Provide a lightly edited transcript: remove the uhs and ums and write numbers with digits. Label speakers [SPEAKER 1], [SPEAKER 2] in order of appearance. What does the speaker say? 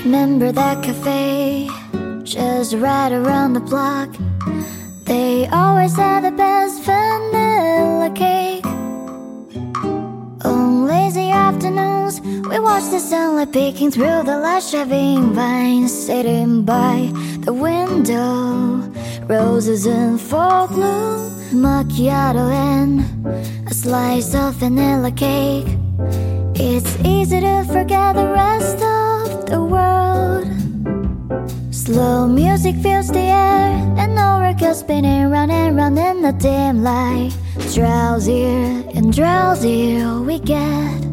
[SPEAKER 1] Remember that cafe just right around the block? They always had the best vanilla cake. On lazy afternoons, we watched the sunlight peeking through the lush shaving vines. Sitting by the window, roses in full bloom, macchiato and a slice of vanilla cake. It's easy to forget the rest of the world. Slow music fills the air, and no record spinning round and round in the dim light. Drowsier and drowsier we get.